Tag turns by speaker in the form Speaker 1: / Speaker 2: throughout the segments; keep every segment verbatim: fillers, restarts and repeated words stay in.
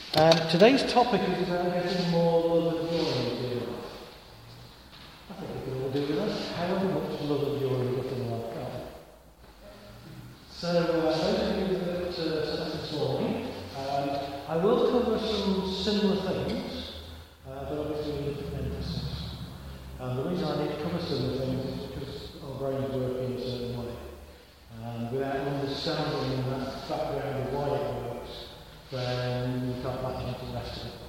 Speaker 1: And today's topic is about getting more love and joy into your life. I think we can all do with that. However much love and joy we've got in life, can't we? So, uh, those of you that uh, set this morning, um, I will cover some similar things, uh, but obviously with different emphasis. And the reason I need to cover similar things is because our brains work in a certain way. And without understanding that background of why it works, then you can't match into the rest of it.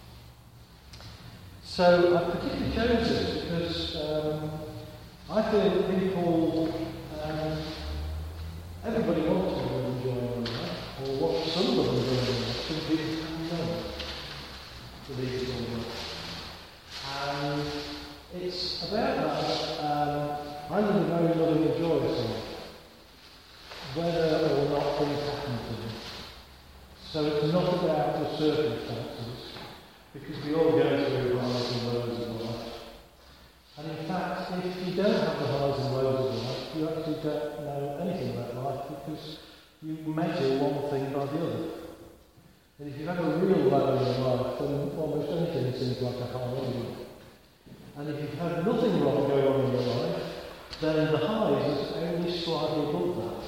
Speaker 1: So I've particularly chosen this because um, I feel that people, um, everybody wants to live and enjoy their life, or what some of them do in life, some people can know to leave it all life. And it's about that, um, I live a very loving and joyous life, whether or not things happen to me. So it's not about the circumstances, because we all go through highs and lows of life. And in fact, if you don't have the highs and lows of life, you actually don't know anything about life, because you measure one thing by the other. And if you have a real low in your life, then almost anything seems like a high anyway. And if you've had nothing wrong going on in your life, then the highs is only slightly above that.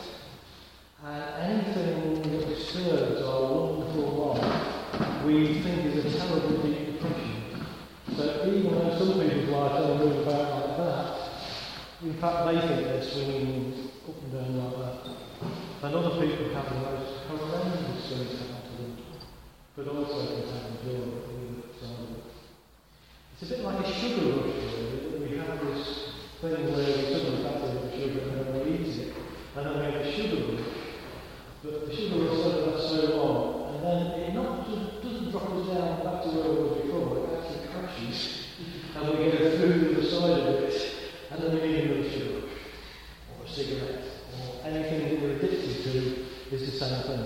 Speaker 1: And anything that disturbs our wonderful life, we think is a terrible deep depression. So even though some people's lives don't move about like that, in fact they think they're swinging up and down like that. And other people have the most horrendous things happen to them, but also can have joy with it. It's a bit like a sugar rush, really. We have this thing where we suddenly fancy a sugar and then we eat it, and then we have a sugar rush. But the sugar rush lasts so long, and then it not just doesn't drop us down back to where we were before, it actually crashes, and we go through the side of it, and then we need another sugar rush, or a cigarette, or anything that we're addicted to is the same thing.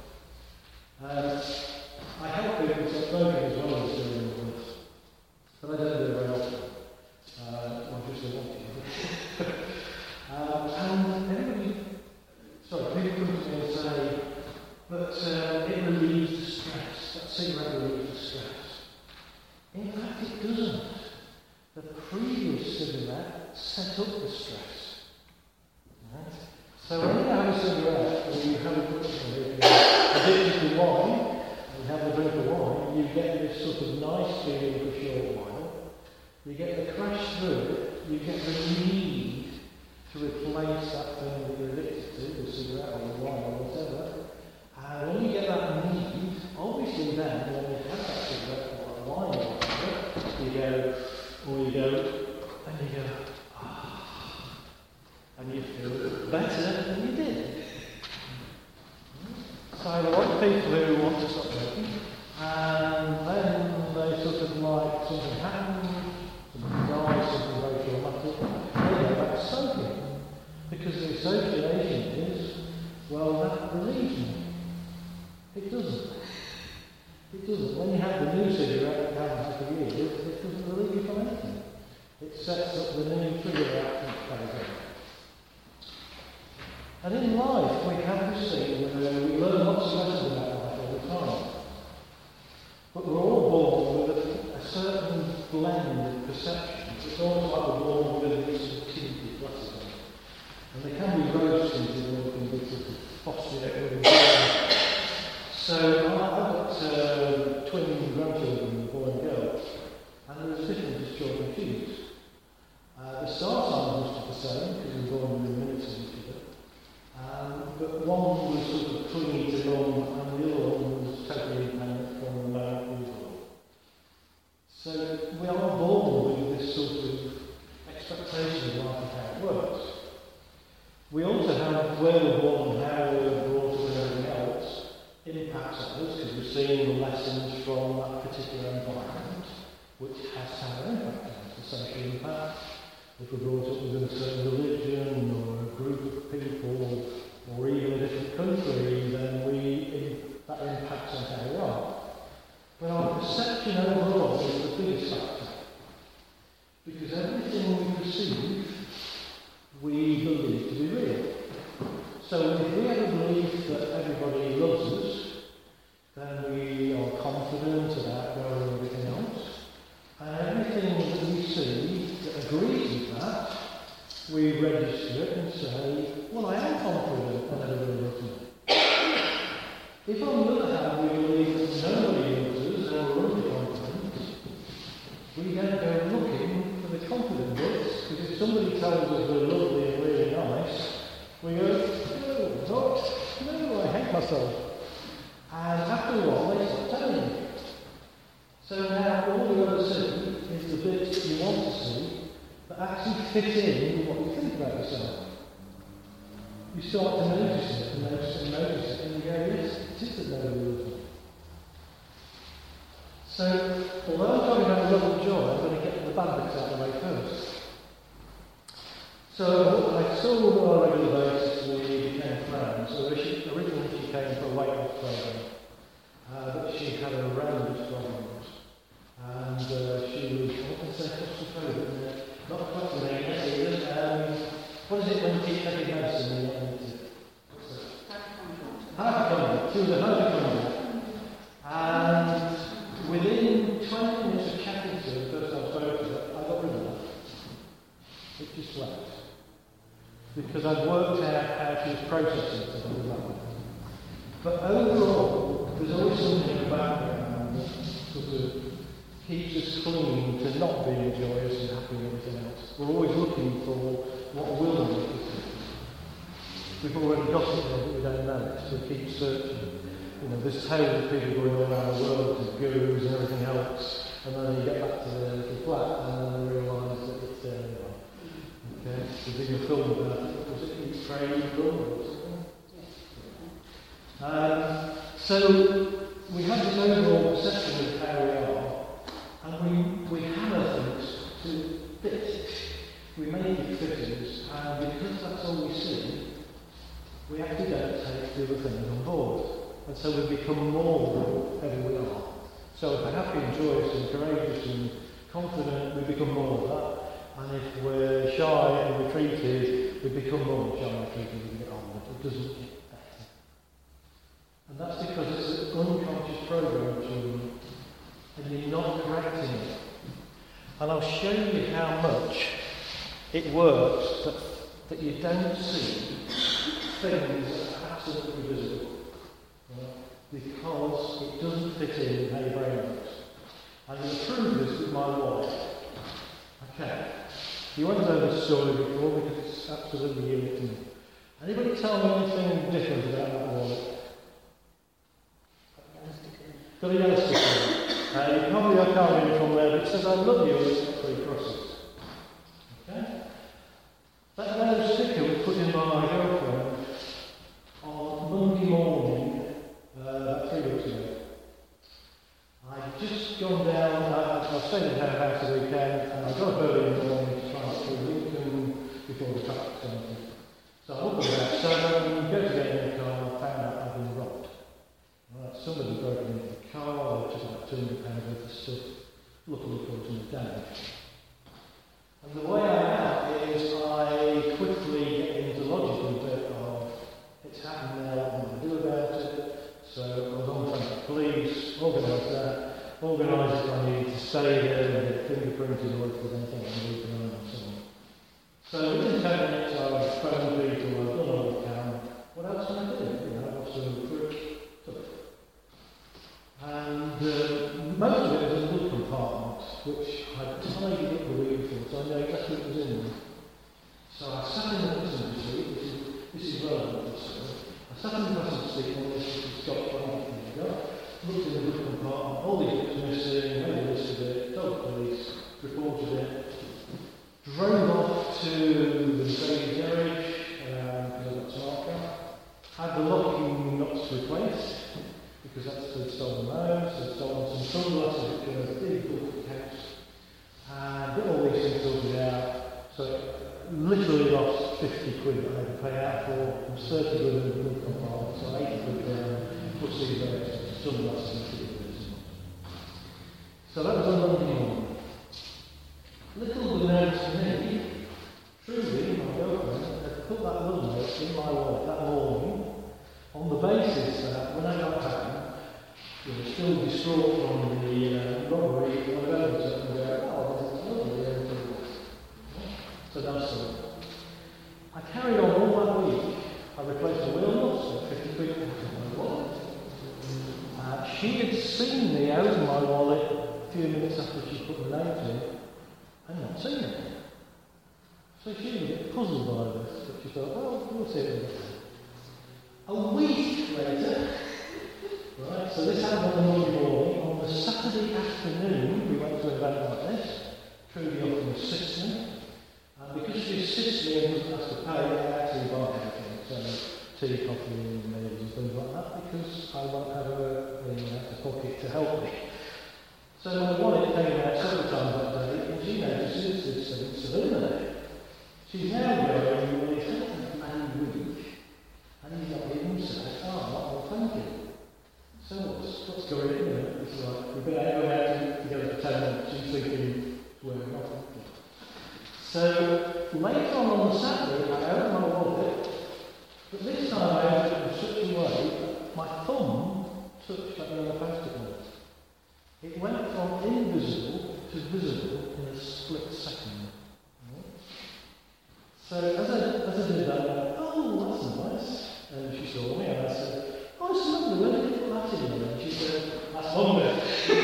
Speaker 1: Um, I help people stop smoking as well as doing all this, but I don't do it very often. Uh, well, just I want to. um, and everybody, sorry, people come to me and say, but uh, it relieves the stress, that cigarette relieves the stress. In fact, it doesn't. The previous cigarette set up the stress. Right? So when you have a cigarette, or you have a drink, if you're addicted to wine, and you have a drink of wine, you get this sort of nice feeling for a short while. You get the crash through it, you get the need to replace that thing that you're addicted to, the cigarette or the wine or whatever. And when you get that need, obviously then, when you have that cigarette or that wine or whatever, you go, or you go, and you go, ah, and you feel better than you did. So a lot of people who want to stop smoking, and then they sort of like something happens, something dies, something very traumatic, they go back to smoking. Because the association is, well, that relieves me. It doesn't. It doesn't. When you have the new cigarette you haven't had for years, it doesn't relieve you from anything. It sets up the new trigger reaction again. And in life, we have this thing where we learn lots of lessons about life all the time. But we're all born with a, a certain blend of perceptions. It's almost like we're born with these tinted glasses on. And they can be rose tinted or they can be sort of phosphate. So I've got uh, twin grandchildren, a boy and girl, and they're as different as chalk and cheese. Uh, the star signs must be the same, because we were born within minutes of each other. Um, but one was sort of clingy to mum, and the other one was totally independent from the moment we were born. So we are born with this sort of expectation of life and how it works. We also have where we're born and how we're brought up and everything else impacts on us, because we're seeing the lessons from that particular environment, which has to have an impact on us, the social impact. If we're brought up within a certain religion or a group of people or even a different country, then we that impacts on how we are. But our perception overall is the biggest factor. Because everything we perceive, we believe to be real. So if we have a belief that everybody loves us, then we are confident confident about growing everything else. And everything that we see that agrees with that, we register it and say, well, I am confident and everybody loves me. If on the other hand we believe that nobody loves us and we're underconfident, we don't go looking for the confident bits, because if somebody tells us we're lovely and really nice, we go, no, not, no, I hate myself. And after a while, they stop telling you. So now all you've got to see is the bits that you want to see that actually fit in with what you think about yourself. You start to notice it and notice it and notice it, and you go, yes, it is that nobody loves me. So, although I'm talking about love and joy, I'm going to get the bad bits out of the way first. So, I saw her on a regular basis, we became friends. So, she, originally she came for a weight loss program, uh, but she had a range of problems. And uh, she was, what can I say, claustrophobic, not claustrophobic either. Um, what is it when you keep taking medicine and you don't need to? What's that? Hypochondriac. She was a hypochondriac. And within twenty minutes of chatting to her, the first time I spoke to her, I got rid of that. It just left. Because I'd worked out how she was processing it and all that. But overall, there's always something in the background that sort of keeps us clinging to not being joyous and happy and everything else. We're always looking for what will make us happy. We've already got it there, but we don't know it, so we keep searching. You know, there's tales of people going all around the world with gurus and everything else, and then you get back to the, the flat and then they realise that it's there anyway. Okay? There's even a film about it. Was it Eat, Pray, Love or something? Um, so we have this overall perception of how we are. And we, we hammer things to fit. We make it fittings, and because that's all we see, we actually don't take the other things on board. And so we become more than whoever we are. So if we're happy and joyous and courageous and confident, we become more of that. And if we're shy and retreated, we become more shy and retreated as we get older. It doesn't get better. And that's because it's an unconscious program of children. And you're not correcting it. And I'll show you how much it works that, that you don't see things that are absolutely visible. Right? Because it doesn't fit in with how your brain works. I'm going to prove this with my wife. Okay. You won't know this story before because it's absolutely unique to me. Anybody tell me anything different about that wallet? Got a yellow sticker. Uh, you probably I can't read it from there, but it says I love you and it's got three crosses. Okay? That yellow sticker was put in by my girlfriend on Monday morning, uh, about three weeks ago. I'd just gone down, I, I stayed at her house the weekend, and I got up early in the morning to try and get through Lincoln before the traffic started. So I woke up about seven, go to get in the car, and found out I'd been robbed. Right, somebody broke into the car, they took about two hundred pounds worth of stuff, luckily caused no damage. And the way I'm out is I quickly get into the logical bit of, it's happened now, what am I going to do about it? So I was on the phone to the police, organised that, organised if I needed to stay there and get fingerprinted or if there's anything I needed to know and so on. So within ten minutes I was phoned people, I've done all I can. What else can I do? You know, I've some quick stuff. And uh, most of it was in wood compartments, which I'd tidied up the week before, so I know exactly what was in them. So I sat in the passenger seat, this is, this is relevant to this story. I sat in the passenger seat on this Scotch blanket thing I got, looked in the wood compartment, all these bits missing, made a list of it, told the police, reported it, drove off to the Mercedes garage, um, because I got a smart car, had the locking nuts replaced, because that's the stolen those, they'd stolen some sunglasses, which were a big bulky house, and got all these things sorted out, so literally lost fifty quid that I had to pay out for, from thirty quid in the blue compartment, so eighty quid down, plus these bags, sunglasses and fifty quid. So that was on Monday morning. Little unbeknownst to me, truly, my girlfriend had put that little note in my wallet that morning, on the basis that when I got home, you know, she still distraught from the uh, robbery or whatever, and go, oh, this is lovely, everything was. So that's all. I carried on all that week. I replaced the wheel nuts at fifty quid in my wallet. Uh, she had seen me out of my wallet a few minutes after she put the note in, and not seen it. So she was a bit puzzled by this, but she thought, well, we'll see it later. A week later, right, so this happened on the Monday morning. On the Saturday afternoon, we went to an event like this. Trudy often assists me. And because she assists me and doesn't have to pay, I actually buy everything. So tea, coffee, and meals and things like that, because I won't have her in uh, the pocket to help me. So my wallet came out several times that day, and she notices this thing, Savannah. She's now going, well, it's not a week, and he's not even said, oh, well, thank you. So what's, what's going on here? It's like, we've been out out together for ten minutes, she's thinking, we're not. So later on on the Saturday, I opened my wallet, but this time I opened it in such a way that my thumb touched that on the post-it note. It went from invisible to visible in a split second. So as I, as I did that, I went, oh, that's nice. And she saw me, and I said, oh, it's lovely, where did you put that in there? And she said, that's lovely.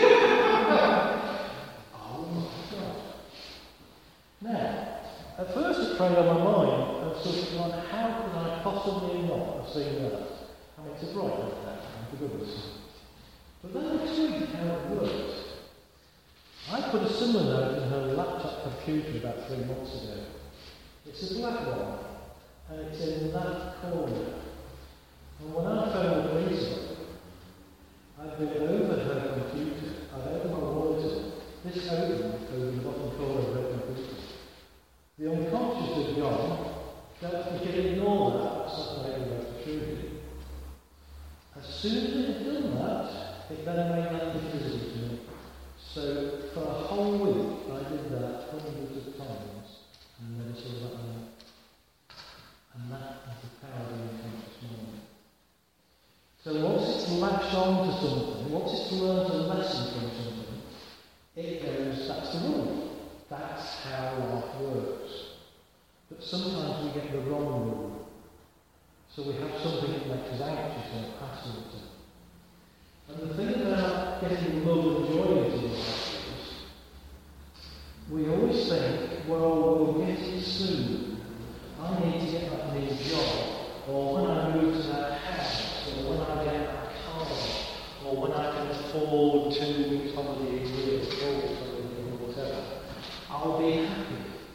Speaker 1: Oh my God. Now, at first it preyed on my mind, and sort of like, how could I possibly not have seen that? I mean, it's a bright like that, for goodness sake. But then I explained how it worked. I put a similar note in her laptop computer about three months ago. It's a black one, and it's in that corner. And when I phoned the police up, I'd been over her computer, I'd opened my monitor, this opened over the bottom corner of her computer. The unconscious had gone, that we could ignore that, that's not making about the truth. As soon as it had done that, it then made that invisible to me. So for a whole week, I did that hundreds of times, and never saw that one. And that is the power of the unconscious mind. So once it's latched on to something, once it's learned a lesson from something, it goes, that's the rule. That's how life works. But sometimes we get the wrong rule. So we have something that makes us anxious or passive. And the thing about getting love and joy into life is, we always think, well, we'll get it soon. I need to get that new job. Or when I move to that house. Or when I get that car. Or when I can afford two weeks holiday a year. Or whatever. I'll be happy.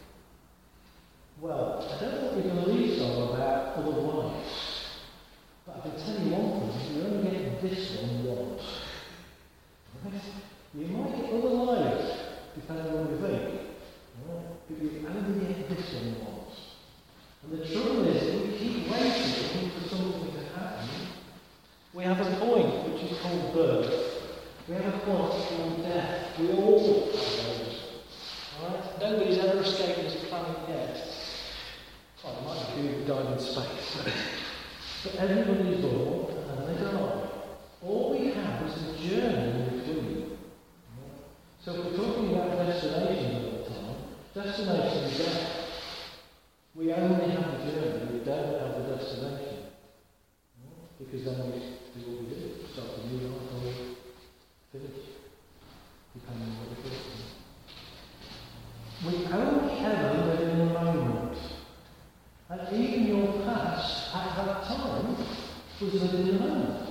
Speaker 1: Well, I don't know what your beliefs are about other lives. But I can tell you one thing, you only get this one once. Right? You might get other lives, depending on what you think. Right? But you only get this one once. And the trouble is, if we keep waiting for something to happen, we have a point which is called birth. We have a point called death. We all have those. Right? Nobody's ever escaped this planet yet. Well, there might be a few who died in space. But everybody's born and they die. All we have is a journey in between. So if we're talking about destinations all the time, destination is death. We only have the journey, we don't have the destination. Because then we do what we do. Start a new life or finish. Depending on what we're doing. We only ever live in the moment. And even your past at that time was living in the moment.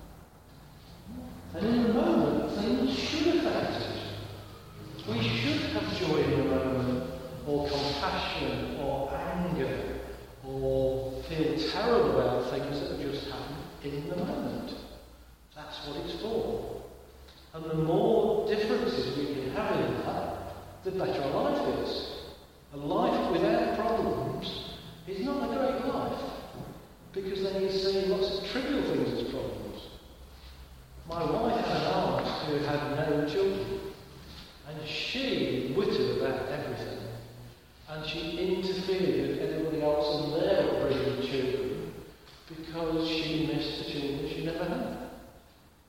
Speaker 1: And in the moment, things should affect us. We should have joy in the moment, or compassion, or anger, or feel terrible about things that have just happened in the moment. That's what it's for. And the more differences we can have in that, the better our life is. A life without problems is not a great life, because then you see lots of trivial things as problems. My wife had an aunt who had no children, and she whittled about everything, and she interfered with everybody else in their upbringing children because she missed the children she never had.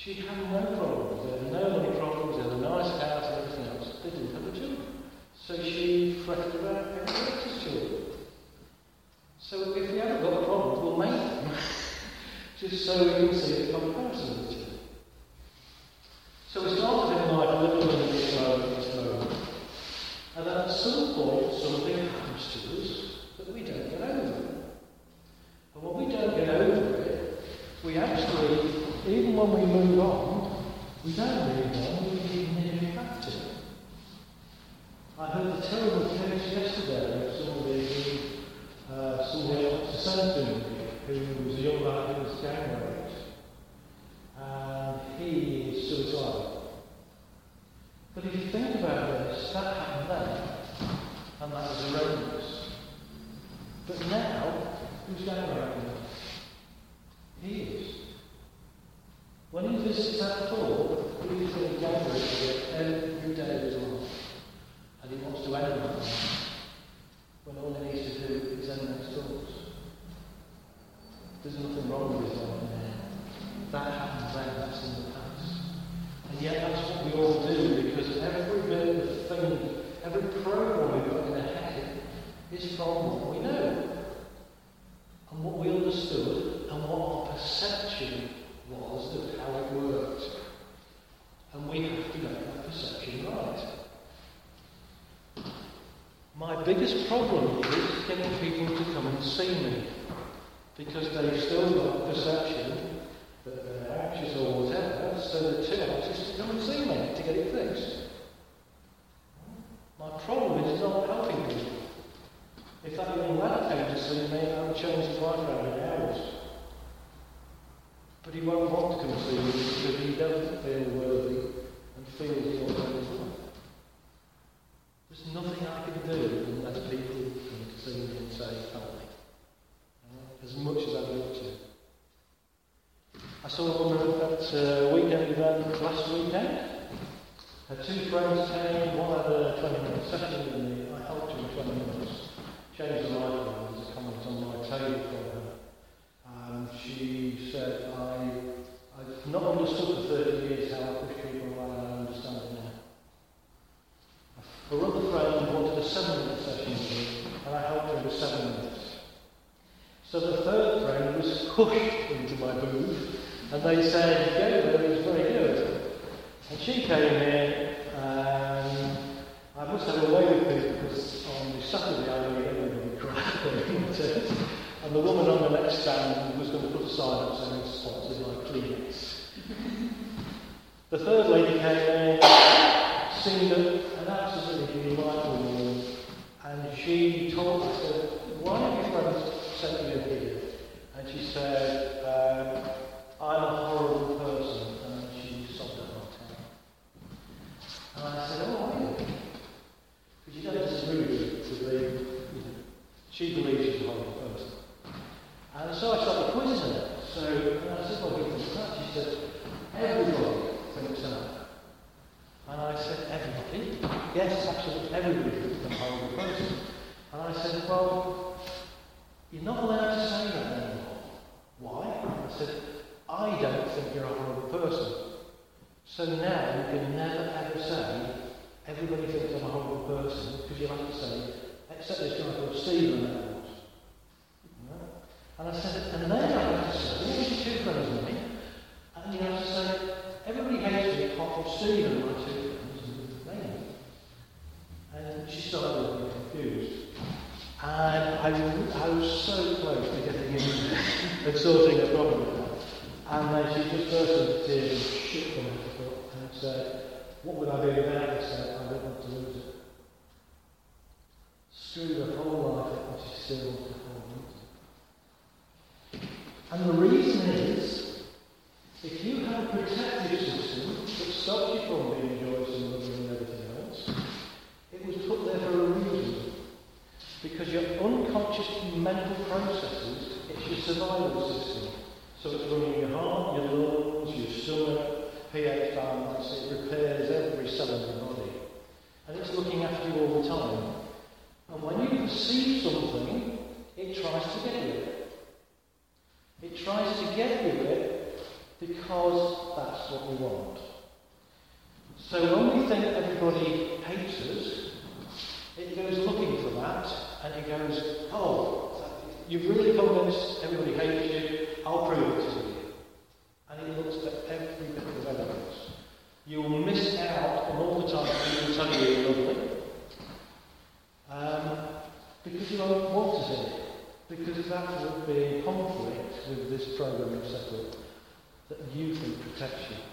Speaker 1: She had no problems. There were no money problems. There were nice house and everything else. They didn't have the children. So she fretted about everyone else's children. So if we haven't got problems, we'll make them. Just so we can see the comparison of the two. So we started in life a little bit of this moment, this moment. And then at some point, something happens to us that we don't get over. And when we don't get over it, we actually, even when we move on, we don't move on, we keep nipping back to it. I heard a terrible case yesterday of somebody who, uh, somebody else, a Centurion, who was a young lad who was gang raped. And he is suicidal. But if you think about this, that happened then, and that was horrendous. But now, who's gang raping him? He is. When he visits that court, he's going to gang rape every day of his life. And he wants to end that life. When all he needs to do is end those thoughts. There's nothing wrong with his life now. That happened then, that's in the past. And yet that's what we all do, because every bit of thing, every program we've got in our head is from what we know. And what we understood, and what our perception was of how it worked. And we have to make that perception right. My biggest problem is getting people to come and see me. Because they've still got the perception that they're anxious or whatever, so they're too anxious to come and see me to get it fixed. My problem is not helping people. If that young lad came to see me, I would change his life around in hours. But he won't want to come see me because he doesn't feel worthy and feels he's not done his life. There's nothing I can do unless people come to see me and say, help me. As much as I'd love to. I saw a woman at a weekend event last weekend. Her two friends came, one had a twenty minute session with me. I helped her in twenty minutes. Changed the life around as a comment on my table for her. And she said, I, I've not understood for thirty years how I push people around, and I understand it now. Her other friend wanted a seven minute session with me, and I helped her with seven minutes. So the third friend was pushed into my booth, and they said, go there, he's very good. And she came in, and I must have a way with people, because on the Saturday I made everybody cry. And the woman on the next stand was going to put a sign up saying sponsored by Kleenex. The third lady came in, seemed an absolutely delightful woman, and she told me, I said, why don't you friends sent me a video? And she said, um, I'm a horrible person, and she sobbed at my tongue. And I said, oh, are you? Because you don't disagree with to be, you know, she believes she's a horrible person. And so I started quizzing her. So, and I said, well, you think that? She said, everybody thinks that. And I said, everybody? Yes, absolutely, everybody thinks I'm a horrible person. And I said, well, you're not allowed to say that anymore. Why? I said, I don't think you're a horrible person. So now you can never ever say, everybody thinks I'm a horrible person, because you'll have to say, except this guy called Stephen that was. And I said, and then I have to say, what was your two friends with me? And you have to say, everybody hates me apart from Stephen, my two friends, and they. And she started looking confused. And I, I was so close to getting in and sorting a problem with that. And then she just burst into tears and shook them and said, what would I do without this? I don't want to lose it. Screwed her whole life up, and she still wants to hold on to it. And the reason is, if you have a protective system that stops you from being joyous and loving and everything else, it was put there for a reason. Because your unconscious mental processes, it's your survival system. So it's running your heart, your lungs, your stomach, pH balance, it repairs every cell in your body. And it's looking after you all the time. And when you perceive something, it tries to get you it. It tries to get you it because that's what we want. So when we think everybody hates us, it goes looking for that, and it goes, oh, you've really convinced everybody hates you, I'll prove it to you. And it looks at every bit of evidence. You will miss out on all the time people tell you you're lovely, um, because you won't want to see it. Because that would be in conflict with this program you've set up that you think protects you.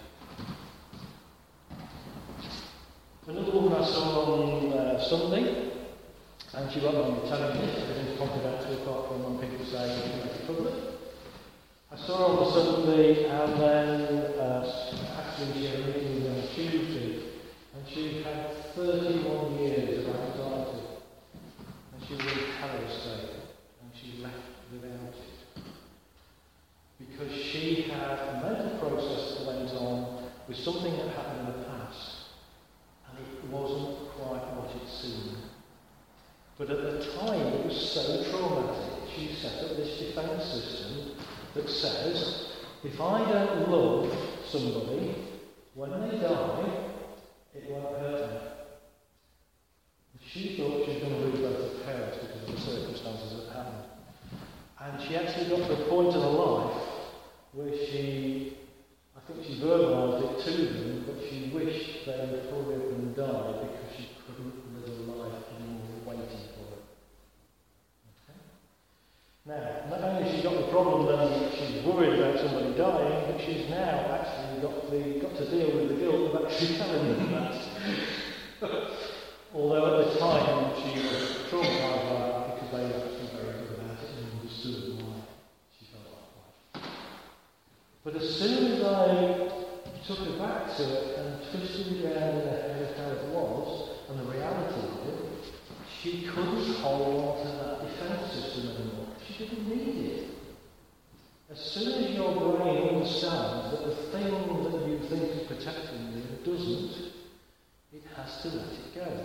Speaker 1: Another woman I saw on uh, Sunday, and she won't mind me telling me, everything's confidential apart from when people say you make it public. I saw her on Sunday, and then uh, actually she had a meeting on Tuesday, and she had thirty-one years of anxiety, and she was in a terror state. She left without it. Because she had a mental process that went on with something that happened in the past, and it wasn't quite what it seemed. But at the time it was so traumatic, she set up this defence system that says, if I don't love somebody, when they die, it won't hurt me. She thought she was going to lose both her parents because of the circumstances that happened. And she actually got to a point in her life where she, I think she verbalised it to them, but she wished they would hurry up and die because she couldn't live a life anymore waiting for it. Okay? Now, not only has she got the problem that she's worried about somebody dying, but she's now actually got, the, got to deal with the guilt of actually telling them that. Although at the time she was traumatised by that because they were actually very good about it and understood why she felt that way. But as soon as I took her back to it and twisted it around in her head of how it was and the reality of it, she couldn't hold on to that defence system anymore. She didn't need it. As soon as your brain understands that the thing that you think is protecting you doesn't, it has to let it go.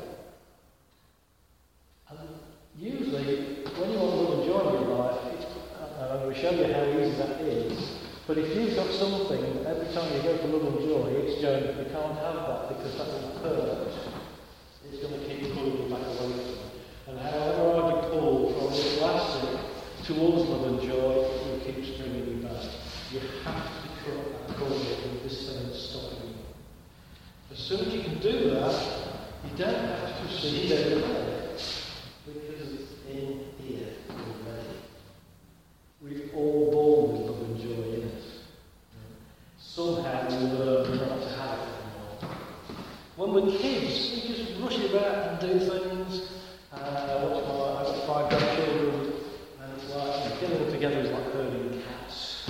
Speaker 1: And usually, when you want to love and joy in your life, it, and I'm going to show you how easy that is, but if you've got something that every time you go for love and joy, it's going, you can't have that because that will hurt, it's going to keep pulling you back away from it. And however hard you pull from this last thing towards love and joy, it will keep stringing you back. You have to cut that cord with this thing that's stopping you. As soon as you can do that, you don't have to proceed everywhere. Because it's in here already. We're all born with love and joy in us. Somehow we learn not to have it anymore. When we're kids, we just rush about and do things. Uh, what's my, I've got five grandchildren, and it's like, and getting them together is like herding cats.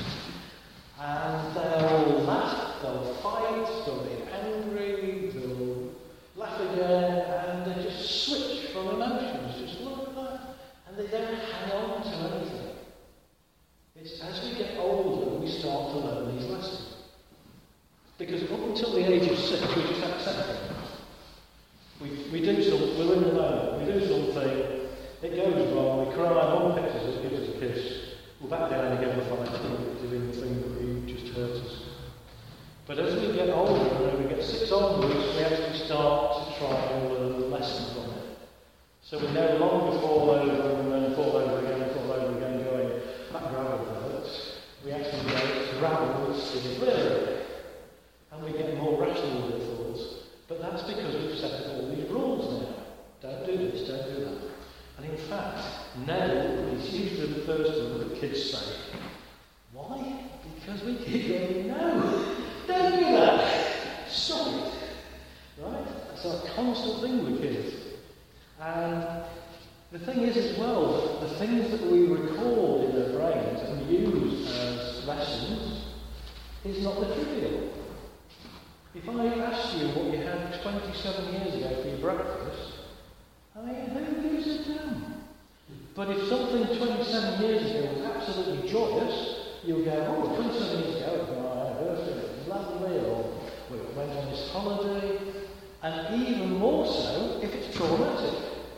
Speaker 1: And they'll laugh, they'll fight, they'll be angry, they'll laugh again, and they just switch from emotions, just like that, and they don't hang on to anything. It's as we get older we start to learn these lessons. Because up until the age of six we just accept it. We, we do something, we're in the moment, we do something, it goes wrong, we cry, mum picks us up, gives us a kiss, we'll back down again and fight, doing the thing that we just hurt us. But as we get older, and we get six onwards, we actually start to try and learn the lesson from it. So we no longer fall over and then fall over again and fall over again going, that gravel hurts. We actually go, it's gravel that's still clear. And we get more rational with thoughts. But that's because we've set up all these rules now. Don't do this, don't do that. And in fact, now, it's usually the first thing that kids say. Why? Because we keep going, no, don't do that. Stop it. Right? That's our constant thing with kids. And the thing is as well, the things that we record in our brains and use as lessons is not the trivial. If I asked you what you had twenty-seven years ago for your breakfast, I mean, who gives a damn? But if something twenty-seven years ago was absolutely joyous, you'll go, oh, twenty-seven years ago it was my anniversary, it was lovely, or we went on this holiday, and even more so if it's traumatic.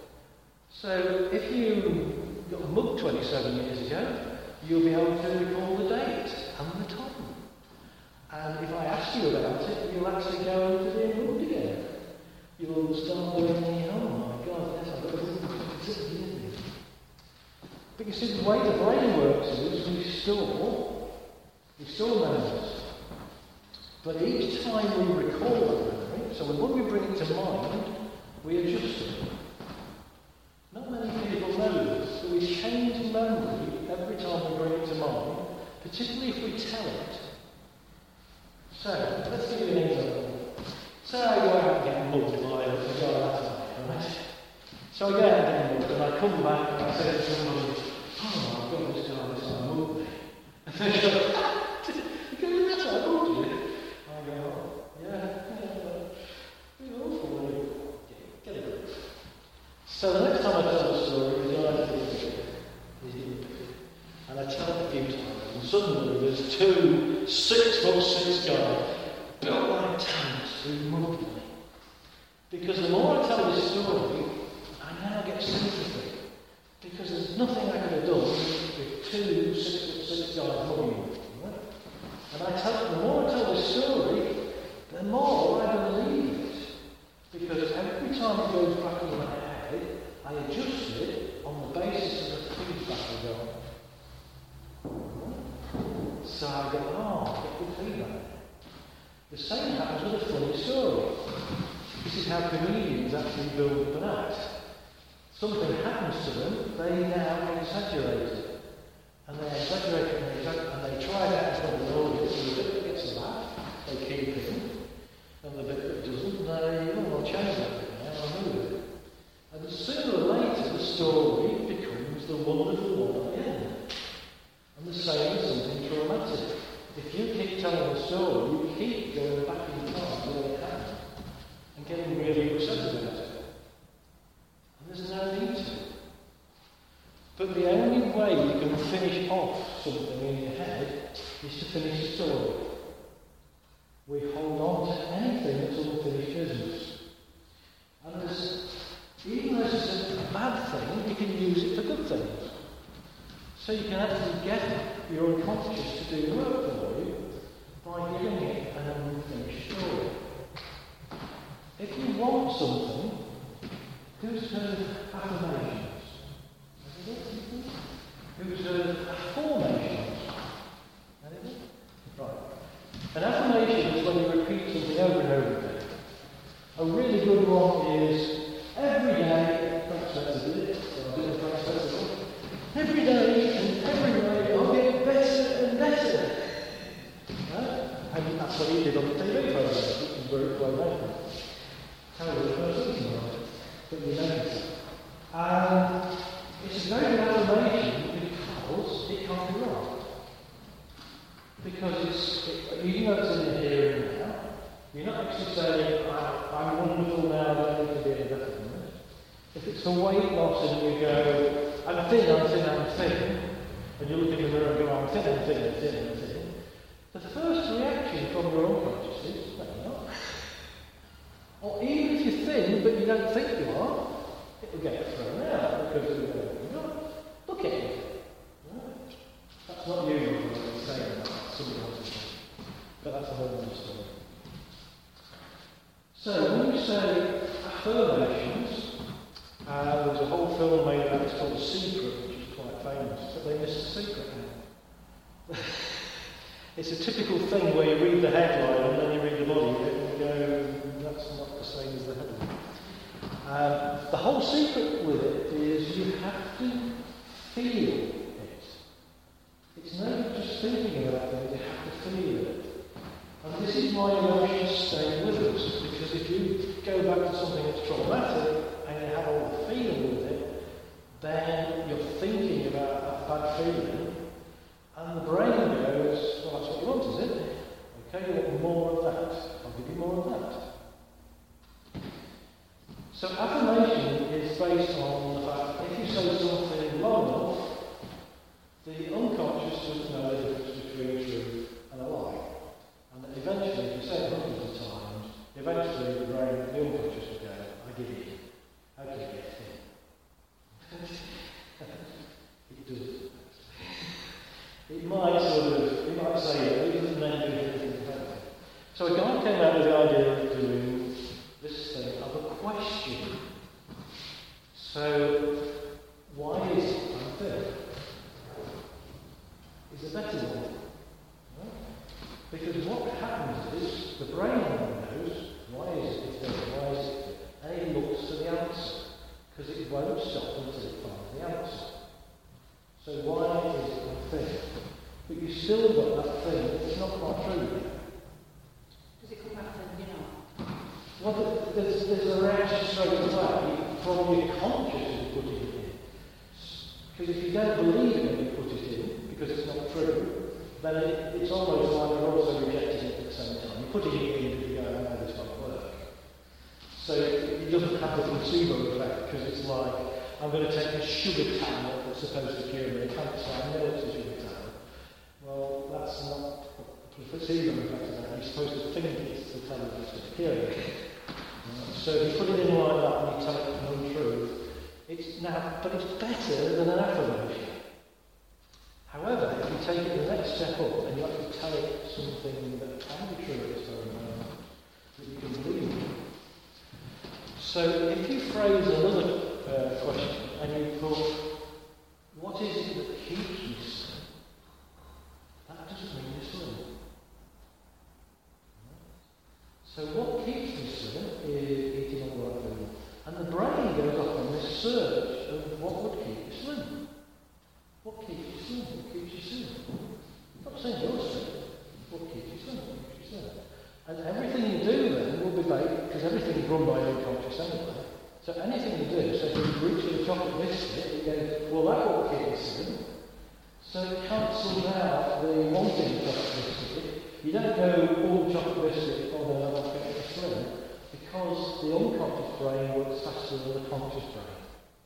Speaker 1: So if you got a mug twenty-seven years ago, you'll be able to recall the date and the time.
Speaker 2: And if I ask you about it, you'll actually go into the mood again. You'll start doing the, oh my God, yes, I've got to. But you see, the way the brain works is we store, we store memories. But each time we recall that memory, so when we bring it to mind, we adjust it. Not many people know this, but we change memory every time we bring it to mind, particularly if we tell it. So, let's give you an example. So I go out and get mugged by a guy last night, right? So I go out and get mugged, and I come back and I say to somebody, oh, I've got this guy this time mugged me. And they go, you go, that's what I told you. I go, oh, yeah, yeah, it's awful when you get it. So the next time I tell the story, the guy is in, and I tell it a few times, and suddenly there's two six foot six guys built like tanks who mugged me. Because the more I tell this story, I now get sympathy. Because there's nothing I could have done with two six foot six guys mugging me. Right? And I tell the more I tell this story, the more I believe it. Because every time it goes back in my head, I adjust it on the basis of the feedback I got. So I go, oh, get good feedback. The same happens with a funny story. This is how comedians actually build up an act. Something happens to them, they now exaggerate it. And they exaggerate it and they, exaggerate, and they try it out in front of the audience, and the bit that gets a laugh, they keep it. And the bit that doesn't, they, oh, I'll change that bit now, I'll move it. And sooner or later, the story becomes the wonderful one at the end. And the same is something traumatic. If you keep telling the story, you keep going back in time where it happened and getting really upset about it. And there's no need to. But the only way you can finish off something in your head is to finish the story. We hold on to anything that's unfinished business. And there's, even though it's a bad thing, you can use it for good things. So you can actually get your unconscious to do work for you by giving it an unfinished story. If you want something, who's heard of affirmations? Who's heard of affirmations? Right. An affirmation is when you repeat something over and over again. A really good one is every day, Frank Spencer did it, so I did Frank Spencer. Every day and every day I'll get better and better. Right? And that's what he did on the T V program, which is where it played out. Terrible person, right? But we notice it. And it's a very good affirmation because it can't be wrong. Because it's, it, you know it's in the here and now. You're not actually saying, I'm wonderful now, I don't need to be any better than this. If it's a weight loss and you go, I'm thin, I'm thin, I'm thin, and you look in the mirror and go, I'm thin, I'm thin, I'm thin, I'm thin, the first reaction from your unconscious is, no, you're not. Or even if you're thin, but you don't think you are, it will get thrown out because of the way you go. Look at you. Right? That's not you who's saying that, that's somebody else's thing. But that's a whole other story. So, when you say affirmations, Uh, there was a whole film made about it called The Secret, which is quite famous, but they missed the secret now. It's a typical thing where you read the headline and then you read the body of it and you go, that's not the same as the headline. Um, the whole secret with it is you have to feel it. It's not just thinking about things, you have to feel it. And this is why emotions stay with us, because if you go back to something that's traumatic, and you have all the feeling with it, then you're thinking about that bad feeling, and the brain goes, well, that's what you want, is it? Okay, you want more of that. I'll give you more of that. So affirmation is based on the fact that if you say something long enough, the unconscious doesn't know the difference between a truth and a lie. And that eventually, if you say it hundreds of times, eventually the brain, the unconscious will go, I give it. How can you get thin? It does. It might sort of, it might say, it doesn't then do anything about it. So, why is it unfair? Is a better one. Right? Because what happens is, the brain knows, why is it there? Why is it there? And it looks for the answer. Because it won't stop until it finds the answer. So why is it unfair? But you've still got that thing that's not quite true yet.
Speaker 3: Does it come back then, you know?
Speaker 2: Well, there's, there's a reaction straight away from your conscious as you put it in. Because if you don't believe it when you put it in, because it's not true, then it, it's almost like you're also rejecting it at the same time. You're putting it in because you go, oh, no, this won't work. So it, it doesn't have the placebo effect, because it's like, I'm going to take a sugar tablet that's supposed to cure me cancer, I know it's a sugar tablet. Well, that's not the placebo effect of that. You're supposed to think it's the tablet that's going to cure you. So if you put it in like that and you tell it no truth, it's now, but it's better than an affirmation. However, if you take it the next step up and you actually tell it something that can be true at this very moment, that you can believe in. So if you phrase another uh, question and you put, what is it that keeps me slim? That doesn't mean you're slim. So what keeps me slim is eating all the right food. And the brain goes off on this search of what would keep you slim. What keeps you slim? What keeps you slim? I'm not saying you're slim. What keeps you slim? What keeps you slim? And everything you do then will be based, because everything's run by your unconscious anyway. So anything you do, so if you reach for the chocolate biscuit, you go, well, that won't keep you slim. So it cancels out the wanting chocolate biscuit. You don't go all chocolate biscuit, oh no, I won't get you slim, because the unconscious brain works faster than the conscious brain.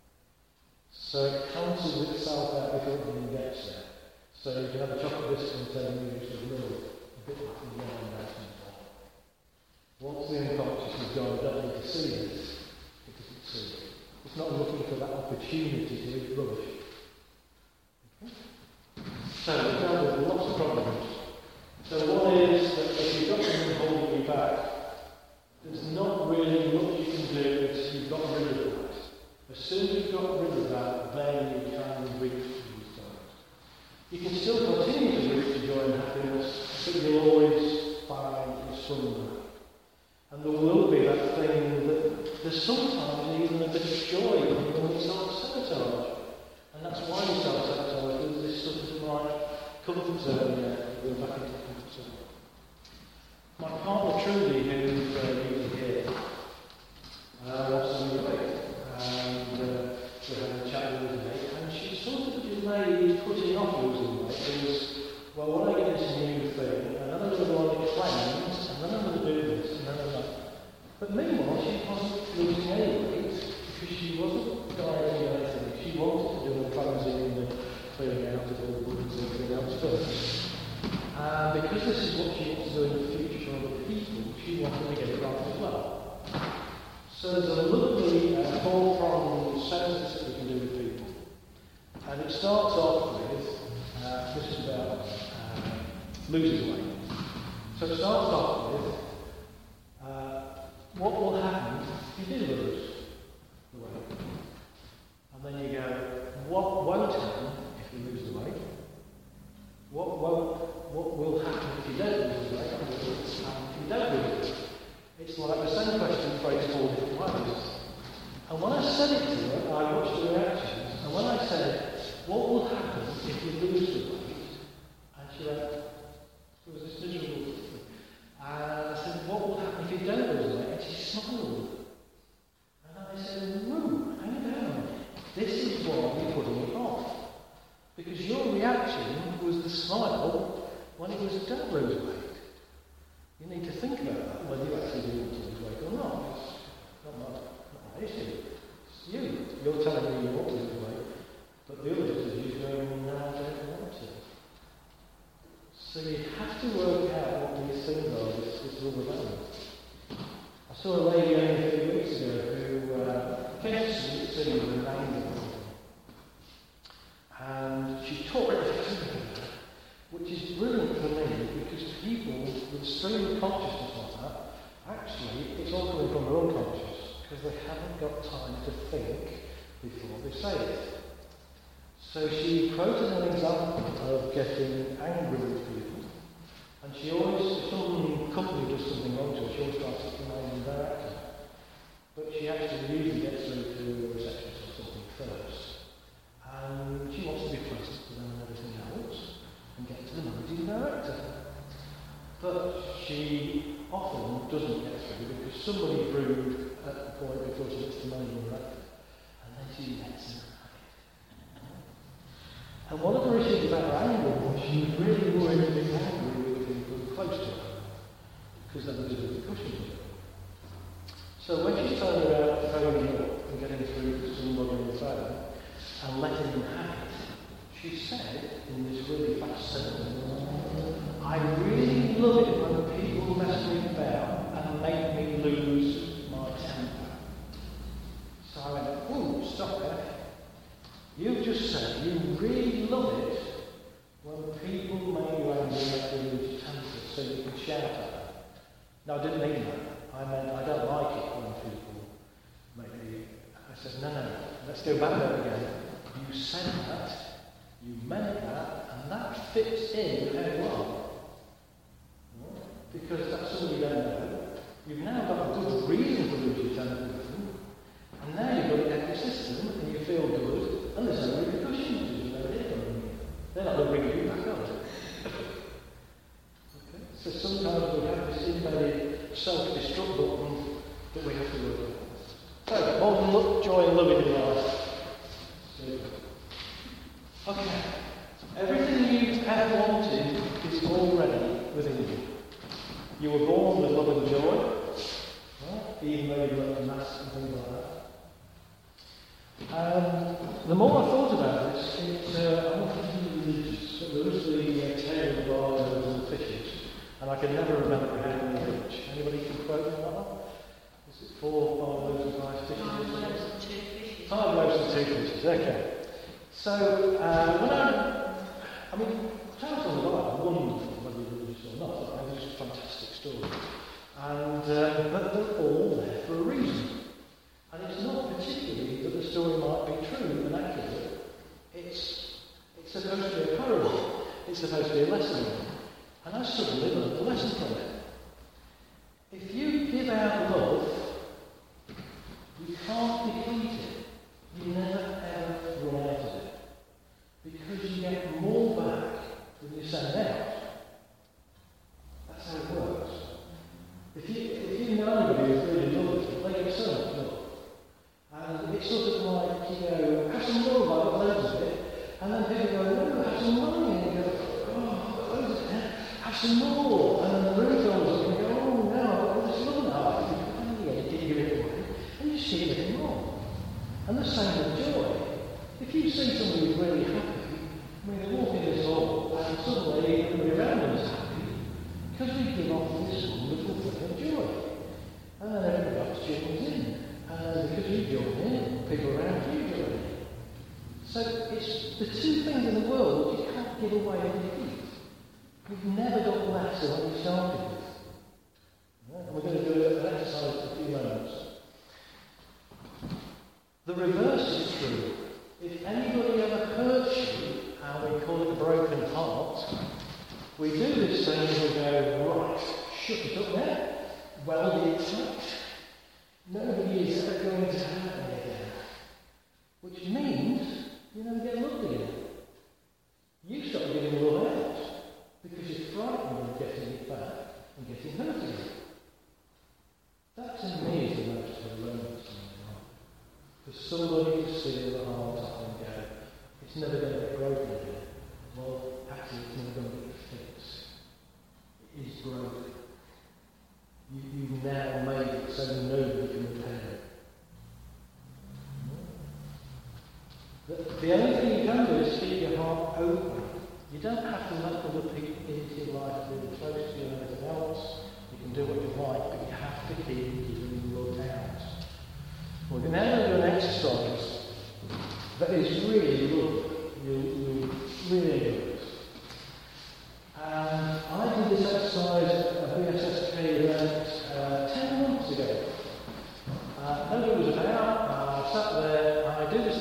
Speaker 2: So it cancels itself out before it even gets there. So you can have a chocolate biscuit and tell you it's a little bit like a yarn out on top. Once the unconscious is gone, you don't need to see this, because it's see it. It's not looking for that opportunity to eat rubbish. Okay? So we've dealt with lots of problems. So one is that if you've got something holding you back, there's not really much you can do until you've got rid of that. As soon as you've got rid of that, then you can reach these times. You can still continue to reach the joy and happiness, but you'll always find somewhere. And there will be that thing that there's sometimes even a bit of joy when we self-sabotage. And that's why we self-sabotage, because this stuff is like comfort zone, yeah, we're back into the comfort zone. My partner Trudy, who's uh, usually here, uh, lost some weight, and uh, we had a chat with her, and she sort of delayed putting off losing weight. It was, well, when I get this new thing, and then I'm going to go on the cleanse, and then I'm going to do this, and then I'm like, but meanwhile, she wasn't losing any weight, because she wasn't dieting or anything. She wanted to do the cleansing and the clearing out of all the buttons and clearing out stuff. And because this is what she wants to do in the future for other people, she wanted to get it right as well. So there's a lovely uh, four-pronged sentence that we can do with people. And it starts off with, uh, this is about uh, losing weight. So it starts off with, uh, what will happen if you do lose the weight? And then you go, what won't happen if you lose the weight? What won't, what will happen if you don't lose the weight? And what will happen if you don't lose the weight? It's like the same question phrased four different ways. And when I said it to her, I watched the reactions. And when I said, what will happen if you lose the weight? And she went, it was this miserable thing. And I said, what will happen if you don't lose the weight? And she smiled. And I said, no, hang down. This is why we're putting it off. Because your reaction was the smile when it was don't lose weight. You need to think about that, whether you actually do want to lose weight or not. It's not my, not my issue. It's you. You're telling me you want to lose weight, but the other decision is going, no, I don't want to. So you have to work out what these things are, this, this rubber band. I saw a lady only a few weeks ago who uh, came to see me with an anger, and she taught everything, which is brilliant for me, because people with stream of consciousness like that, actually, it's all coming from their unconscious, because they haven't got time to think before they say it. So she quoted an example of getting angry with people, and she always, if some company does something wrong to her, she always tries to blame the director. But she actually usually gets through to a receptionist or something first. And she wants to be pleasant to them and everything else, and get to the managing director. But she often doesn't get through because somebody rude at the point before she gets to the managing director, and then she lets him. And one of her issues about her anger was she was really worried to be angry with people close to her, because that was a repercussion to her. So when she's turning around, phoning up and getting through to somebody on the phone and letting them have it, she said in this really fast sentence, I really love it when people mess me about and make me lose my temper. So I went, oh, stop it. You've just said you really love it when people make you angry and make you lose your temper so you can shout at them. No, I didn't mean that. I meant I don't like it when people make me... I said, no, no, let's go back there again. You said that, you meant that, and that fits in with how you are. Because that's something you don't know. You've now got a good reason to lose your temper with them, and now you've got it out of your system, and you feel good, and there's no repercussions, there's no different. They're not going to bring you back, are they? Okay? So sometimes we have this embedded self-destruct button that we have to work on. So, more look, joy and loving in life. Okay. Everything you ever wanted is already within you. You were born with love and joy, right? Even though you went to mass and things like that. Um, the more I thought about this, it, uh, I'm not particularly religious, but there is the uh, tale of the barrows and the fishes, and I can never remember how many each. Anybody can quote me on that one? Is it four, five loaves and five fishes?
Speaker 3: Five loaves and two fishes.
Speaker 2: Five loaves and two fishes, okay. So, uh, when I, I mean, tales of the Bible are wonderful, whether you're religious or not. They're just fantastic stories. And, uh, but they're all there for a reason. And it's not particularly that the story might be true and accurate. It's, it's supposed to be a parable. It's supposed to be a lesson. And I suddenly learned the lesson from it. If you give out love, you can't deplete it. You never ever run out of it. Because you get more back than you send out. That's how it works. If you, if you know anybody who's really loving, they get so much love. And it's sort of like, you know, have some love, I've got loads of it. And then people go, no, have some money. And you go, oh, I've got loads of it. Have some more. And then the room fills up and you go, oh, no, I've got all this love now. And you get it away. And you see getting more. And the same with joy. If you see somebody who's really happy, I mean, they walk in this hall and suddenly everybody around them is happy because we give off this wonderful thing of joy. And then everybody else joins in. And because you join in, people around you join in. So it's the two things in the world you can't give away when you eat. You've never got less than what you started with. Right? And we're going to do an exercise in a few moments. The reverse is true. If anybody ever hurts you, and we call it a broken heart, we do this thing and we go, right, shut it up now. Well, the exact. Nobody is ever going to hurt me again. Which means you never get loved again. You start giving love out because you're frightened of getting it back and getting hurt again. That to me is the most horrendous thing in life. For somebody to see the heart up and go, it's never going to get broken again. Well, actually, it's never going to get fixed. It is broken. You, you've now made it so nobody can repair it. The, the only thing you can do is keep your heart open. You don't have to let other people into your life really close to you and anything else. You can do what you like, but you have to keep giving love out. We're now going to do an exercise that is really good. You, you really enjoy it. And I did this exercise at B S S K event uh, ten months ago. Uh, nobody was about, uh, I sat there, and I do this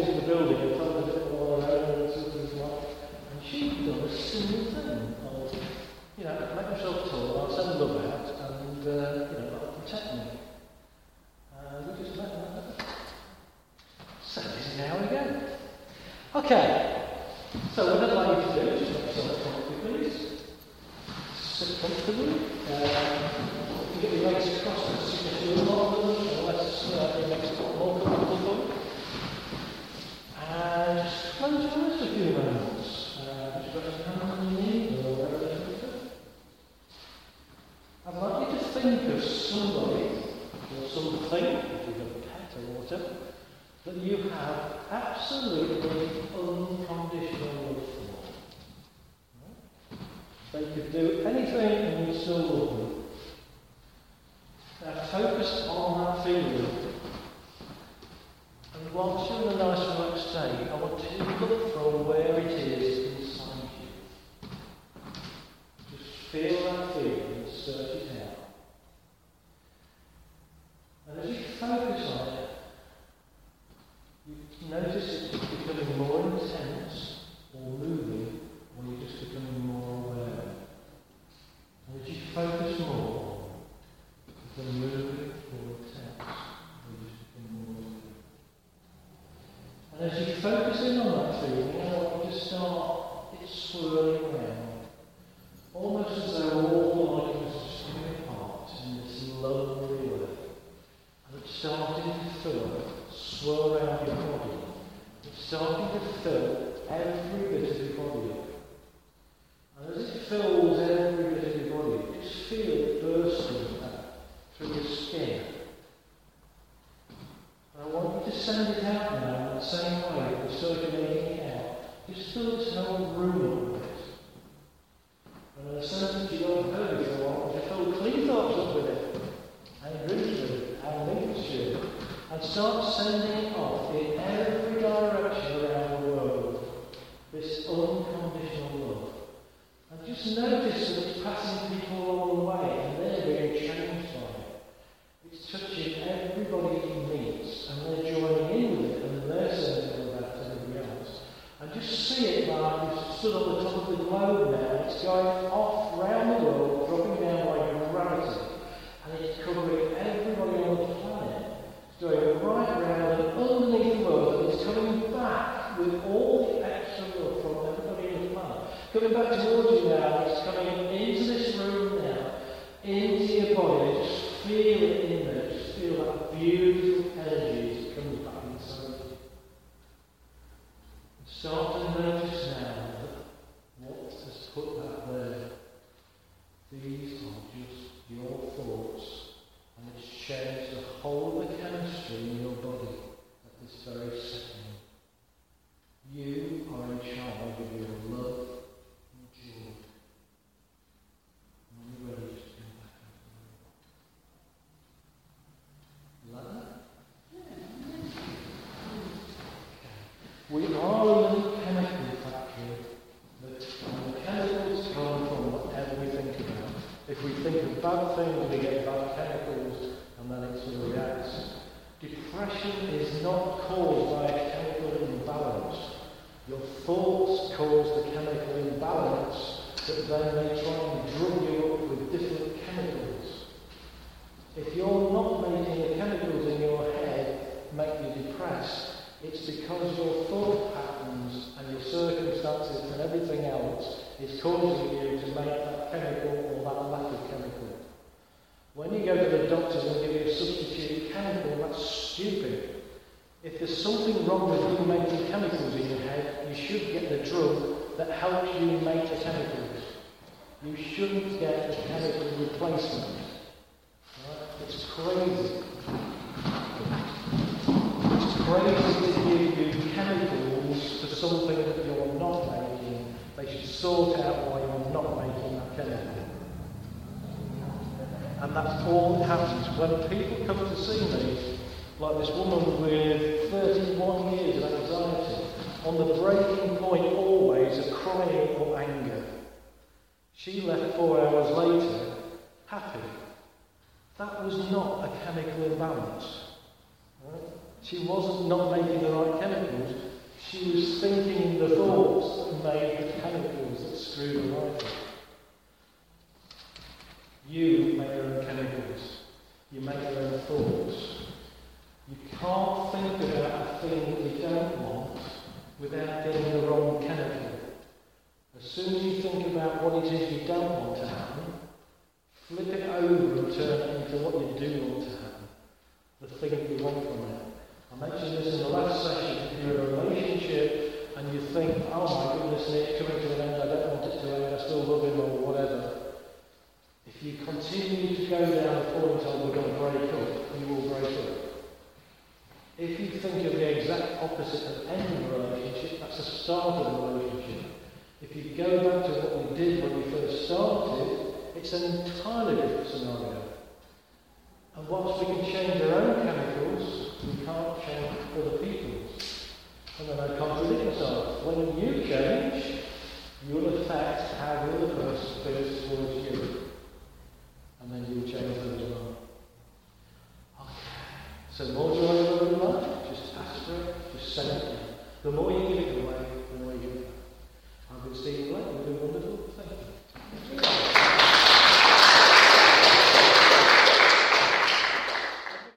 Speaker 2: into the building and told her to put all her own and sort of like, and she'd done a similar thing of, you know, make myself tall, I'll send love out, and, uh, you know, that'll protect me. And we just let her. So this is how we go. Okay, so what I'd like you to do is just make yourself comfortable, please. Sit comfortably. Uh, you get your legs across the signature lot of them, so let's uh, make it more comfortable for you. And just close your eyes for a few moments. Uh, just got your hand on your knee or wherever you go. I'd like you to think of somebody or something, if you've got a pet or whatever, that you have absolutely unconditional love for. Right? They could do anything and you still love them. Now focus on that feeling. And whilst you're in a nice relaxed state, I want you to look for where it is inside you. Just feel that feeling and search it out. And as you focus on it, you notice it's becoming more intense or moving, or you're just becoming more aware. And as you focus more, you become moving or intense, or you just become more aware. And as you focus in on that feeling, I want you to start it swirling around, almost as though all the molecules are spinning apart in this lovely way. And it's starting to fill, swirl around your body. It's starting to fill every bit of your body up. And as it fills every bit of your body, just feel it bursting out through your skin. And I want you to send it out now in the same way that we're circulating it out. Just fill this whole room up with it. And in a sense that you don't heard before, I want you to fill clean thoughts up with it. And briefly, and Lincolnshire, and start sending it off in every direction around the world. This unconditional love. And just notice that it's passing people along the way and they're being changed by it. It's touching everybody it meets and they're joining in with it and they're saying about everybody else. And just see it like it's stood on the top of the globe now. It's going off round the world, dropping down by gravity. And it's covering everybody on the planet. It's going right round and underneath the world, and it's coming back with all the extra love from everybody on the planet. Coming back towards you now, it's coming into this room now, into your body. Just feel it in there. Just feel that beautiful energy as it comes back inside you. Start to notice now that what has put that there. These are just your thoughts, and it's changed the whole of the chemistry in your body at this very second. You are in charge of your love and joy. When you're ready, just come back out. Like that? Yeah. Okay. We are a little chemical factory that when the chemicals come from whatever we think about. If we think of bad things, we get bad chemicals, and then it sort of reacts. Depression is not caused by a chemical imbalance. Your thoughts cause the chemical imbalance, but then they try and drug you up with different chemicals. If you're not making the chemicals in your head make you depressed, it's because your thought patterns and your circumstances and everything else is causing you to make that chemical or that lack of chemical. When you go to the doctors and give you a substitute chemical, that's stupid. If there's something wrong with you making chemicals in your head, you should get the drug that helps you make the chemicals. You shouldn't get a chemical replacement. Right? It's crazy. It's crazy to give you chemicals for something that you're not making. They should sort out why you're not making that chemical. And that's all that happens. When people come to see me, like this woman with thirty-one years of anxiety, on the breaking point always of crying or anger, she left four hours later happy. That was not a chemical imbalance. Right? She wasn't not making the right chemicals. She was thinking the thoughts that made the chemicals that screwed her life up. You make your own chemicals. You make your own thoughts. You can't think about a thing that you don't want without getting the wrong chemical. As soon as you think about what it is you don't want to happen, flip it over and turn it into what you do want to happen. The thing that you want from it. I mentioned this in the last session. If you're in a relationship and you think, oh my goodness, it's coming to an end, I don't want it to end, I still love him or whatever. If you continue to go down the point of we're going to break up, you will break up. If you think of the exact opposite of ending a relationship, that's the start of a relationship. If you go back to what we did when we first started, it's an entirely different scenario. And whilst we can change our own chemicals, we can't change other people's. And then I contradict myself. When you change, you'll affect how the other person feels towards you. And then you'll change them as well. Okay. So more joy in life, just ask for it, just send it in. The more you give it away, the more you give it back. I've been Stephen Blake, you've been wonderful. Thank you.